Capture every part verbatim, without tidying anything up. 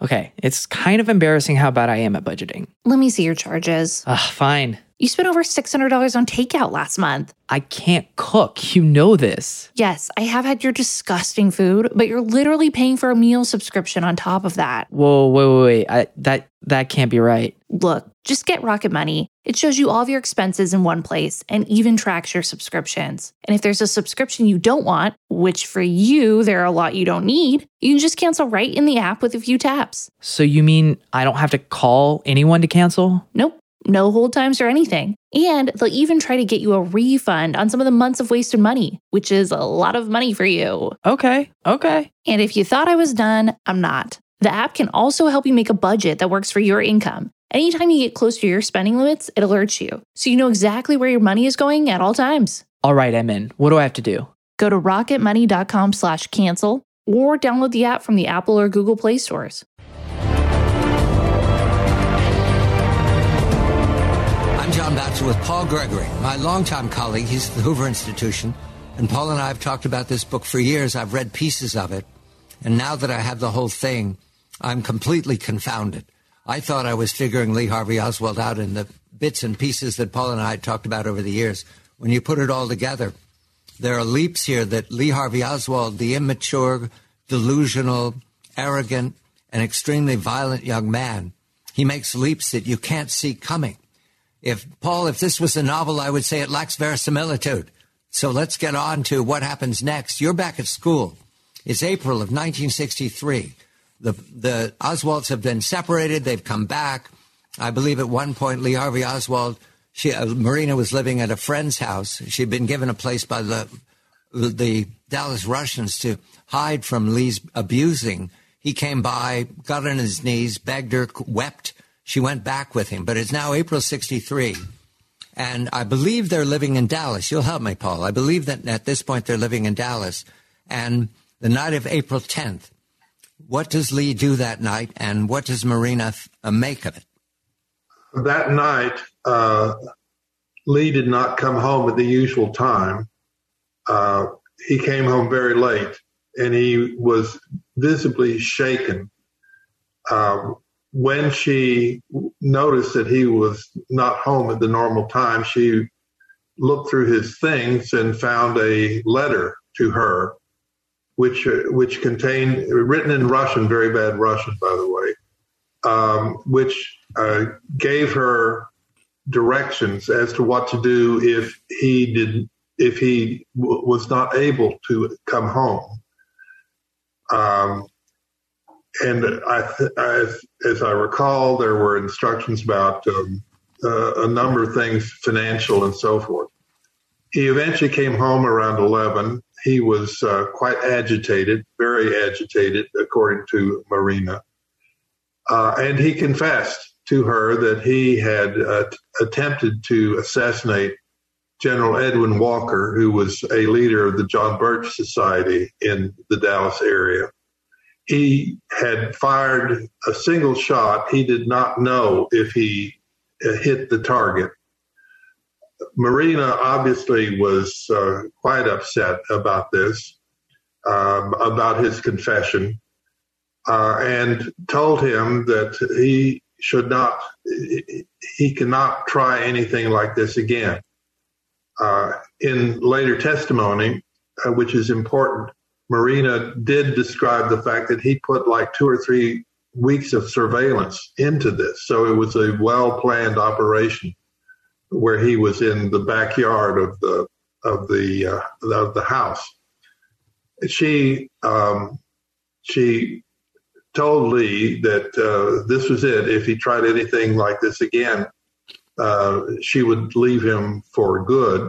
Okay, it's kind of embarrassing how bad I am at budgeting. Let me see your charges. Ugh, fine. You spent over six hundred dollars on takeout last month. I can't cook. You know this. Yes, I have had your disgusting food, but you're literally paying for a meal subscription on top of that. Whoa, wait, wait, wait. I, that, that can't be right. Look, just get Rocket Money. It shows you all of your expenses in one place and even tracks your subscriptions. And if there's a subscription you don't want, which for you, there are a lot you don't need, you can just cancel right in the app with a few taps. So you mean I don't have to call anyone to cancel? Nope. No hold times or anything. And they'll even try to get you a refund on some of the months of wasted money, which is a lot of money for you. Okay, okay. And if you thought I was done, I'm not. The app can also help you make a budget that works for your income. Anytime you get close to your spending limits, it alerts you, so you know exactly where your money is going at all times. All right, I'm in. What do I have to do? Go to rocketmoney.com slash cancel or download the app from the Apple or Google Play stores. I'm John Batchelor with Paul Gregory, my longtime colleague. He's at the Hoover Institution. And Paul and I have talked about this book for years. I've read pieces of it. And now that I have the whole thing, I'm completely confounded. I thought I was figuring Lee Harvey Oswald out in the bits and pieces that Paul and I had talked about over the years. When you put it all together, there are leaps here that Lee Harvey Oswald, the immature, delusional, arrogant, and extremely violent young man, he makes leaps that you can't see coming. If, Paul, if this was a novel, I would say it lacks verisimilitude. So let's get on to what happens next. You're back at school. It's April of nineteen sixty-three. The the Oswalds have been separated. They've come back. I believe at one point, Lee Harvey Oswald, she, uh, Marina was living at a friend's house. She'd been given a place by the the Dallas Russians to hide from Lee's abusing. He came by, got on his knees, begged her, wept. She went back with him. But it's now April sixty-three. And I believe they're living in Dallas. You'll help me, Paul. I believe that at this point they're living in Dallas. And the night of April tenth, what does Lee do that night, and what does Marina uh, make of it? That night, uh, Lee did not come home at the usual time. Uh, he came home very late, and he was visibly shaken. Uh, when she noticed that he was not home at the normal time, she looked through his things and found a letter to her, which uh, which contained, written in Russian, very bad Russian, by the way, um, which uh, gave her directions as to what to do if he did, if he w- was not able to come home. Um, and I, th- I, as I recall, there were instructions about um, uh, a number of things, financial and so forth. He eventually came home around eleven. He was uh, quite agitated, very agitated, according to Marina. Uh, and he confessed to her that he had uh, t- attempted to assassinate General Edwin Walker, who was a leader of the John Birch Society in the Dallas area. He had fired a single shot. He did not know if he uh, hit the target. Marina obviously was uh, quite upset about this, um, about his confession, uh, and told him that he should not, he cannot try anything like this again. Uh, in later testimony, uh, which is important, Marina did describe the fact that he put like two or three weeks of surveillance into this. So it was a well-planned operation, where he was in the backyard of the of the uh, of the house. She um, she told Lee that uh, this was it. If he tried anything like this again, uh, she would leave him for good.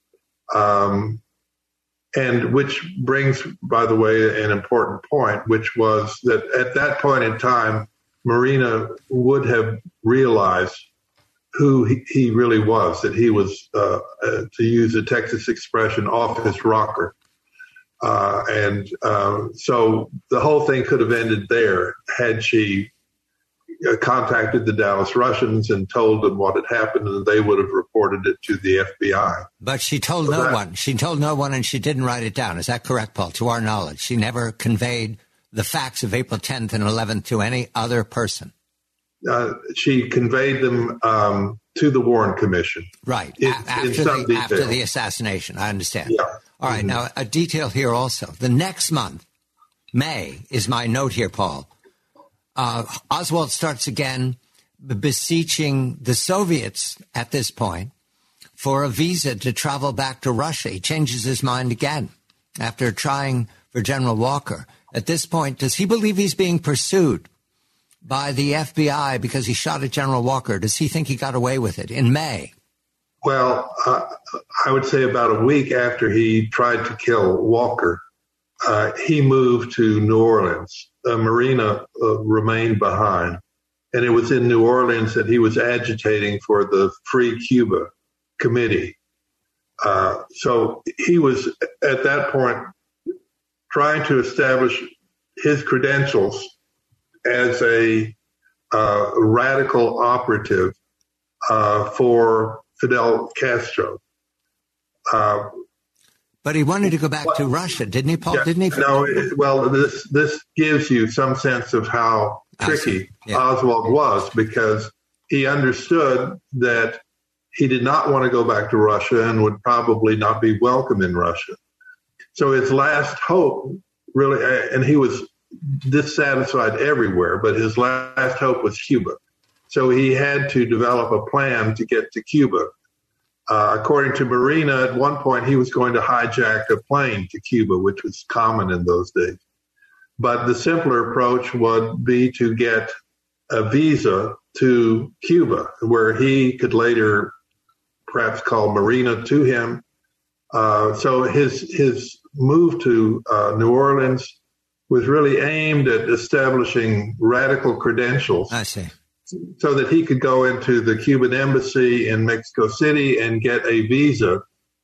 Um, and which brings, by the way, an important point, which was that at that point in time, Marina would have realized who he, he really was, that he was, uh, uh, to use a Texas expression, off his rocker. Uh, and uh, so the whole thing could have ended there had she uh, contacted the Dallas Russians and told them what had happened, and they would have reported it to the F B I. But she told so no that, one. She told no one, and she didn't write it down. Is that correct, Paul? To our knowledge, she never conveyed the facts of April tenth and eleventh to any other person? Uh, she conveyed them um, to the Warren Commission. Right. In, a- after, in some the, detail. after the assassination. I understand. Yeah. All right. Mm-hmm. Now, a detail here also. The next month, May, is my note here, Paul. Uh, Oswald starts again beseeching the Soviets at this point for a visa to travel back to Russia. He changes his mind again after trying for General Walker. At this point, does he believe he's being pursued by the F B I because he shot at General Walker? Does he think he got away with it in May? Well, uh, I would say about a week after he tried to kill Walker, uh, he moved to New Orleans. Uh, Marina uh, remained behind. And it was in New Orleans that he was agitating for the Free Cuba Committee. Uh, so he was, at that point, trying to establish his credentials as a uh, radical operative uh, for Fidel Castro. Uh, But he wanted to go back to Russia, didn't he, Paul? yeah, Didn't he? No, it, well, this this gives you some sense of how tricky yeah. Oswald was, because he understood that he did not want to go back to Russia and would probably not be welcome in Russia. So his last hope, really, and he was dissatisfied everywhere, but his last hope was Cuba. So he had to develop a plan to get to Cuba. Uh, according to Marina, at one point he was going to hijack a plane to Cuba, which was common in those days. But the simpler approach would be to get a visa to Cuba, where he could later perhaps call Marina to him. Uh, so his his move to uh, New Orleans was really aimed at establishing radical credentials. I see. So that he could go into the Cuban embassy in Mexico City and get a visa,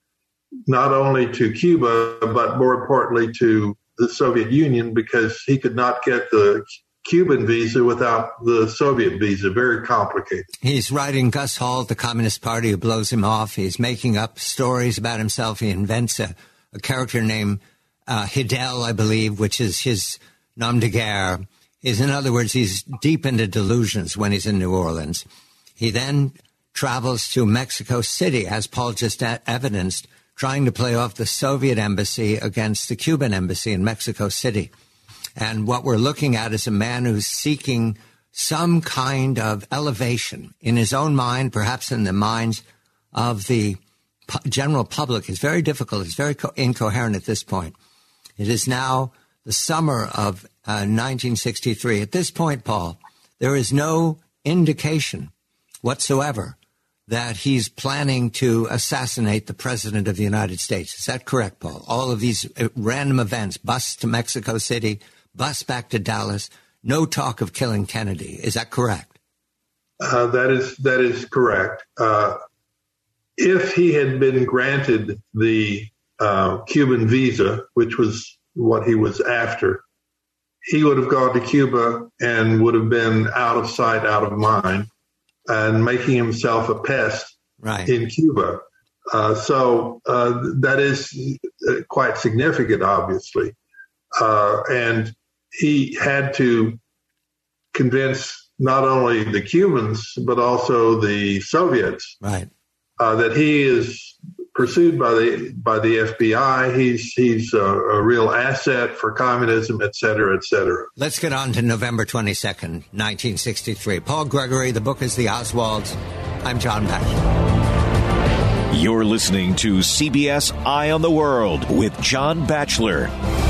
not only to Cuba, but more importantly to the Soviet Union, because he could not get the Cuban visa without the Soviet visa. Very complicated. He's writing Gus Hall, the Communist Party, who blows him off. He's making up stories about himself. He invents a, a character named uh, Hidel, I believe, which is his nom de guerre. Is, in other words, he's deep into delusions when he's in New Orleans. He then travels to Mexico City, as Paul just a- evidenced, trying to play off the Soviet embassy against the Cuban embassy in Mexico City. And what we're looking at is a man who's seeking some kind of elevation in his own mind, perhaps in the minds of the pu- general public. It's very difficult. It's very co- incoherent at this point. It is now the summer of uh, nineteen sixty-three. At this point, Paul, there is no indication whatsoever that he's planning to assassinate the president of the United States. Is that correct, Paul? All of these uh, random events, bus to Mexico City, bus back to Dallas, no talk of killing Kennedy. Is that correct? Uh, that is that is correct. Uh, if he had been granted the uh, Cuban visa, which was what he was after, he would have gone to Cuba and would have been out of sight, out of mind, and making himself a pest right. in Cuba. Uh, so uh, that is quite significant, obviously. Uh, and he had to convince not only the Cubans, but also the Soviets right. uh, that he is pursued by the by the F B I. He's he's a, a real asset for communism, et cetera, et cetera. Let's get on to November twenty-second, nineteen sixty-three. Paul Gregory, the book is The Oswalds. I'm John Batchelor. You're listening to C B S Eye on the World with John Batchelor.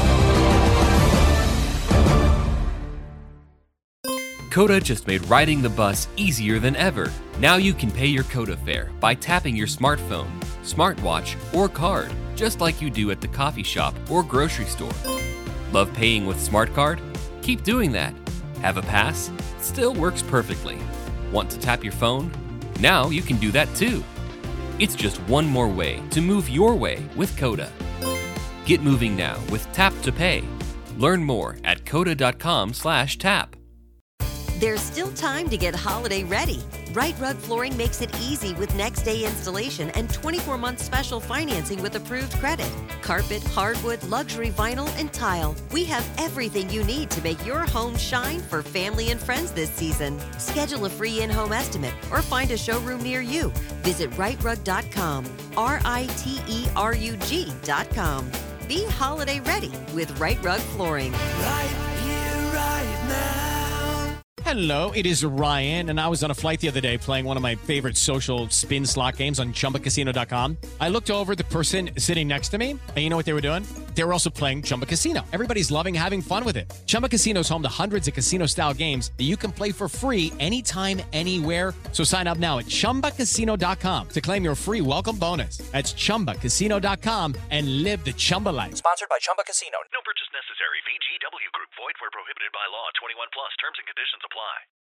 Coda just made riding the bus easier than ever. Now you can pay your Coda fare by tapping your smartphone, smartwatch, or card, just like you do at the coffee shop or grocery store. Love paying with Smart Card? Keep doing that. Have a pass? Still works perfectly. Want to tap your phone? Now you can do that too. It's just one more way to move your way with Coda. Get moving now with Tap to Pay. Learn more at coda dot com slash tap. There's still time to get holiday ready. Right Rug Flooring makes it easy with next day installation and twenty-four month special financing with approved credit. Carpet, hardwood, luxury vinyl, and tile. We have everything you need to make your home shine for family and friends this season. Schedule a free in-home estimate or find a showroom near you. Visit right rug dot com. R I T E R U G dot com. Be holiday ready with Right Rug Flooring. Right here, right now. Hello, it is Ryan, and I was on a flight the other day playing one of my favorite social spin slot games on Chumba Casino dot com. I looked over at the person sitting next to me, and you know what they were doing? They were also playing Chumba Casino. Everybody's loving having fun with it. Chumba Casino is home to hundreds of casino-style games that you can play for free anytime, anywhere. So sign up now at Chumba Casino dot com to claim your free welcome bonus. That's Chumba Casino dot com and live the Chumba life. Sponsored by Chumba Casino. No purchase necessary. V G W Group. Void where prohibited by law. twenty-one plus. Terms and conditions apply.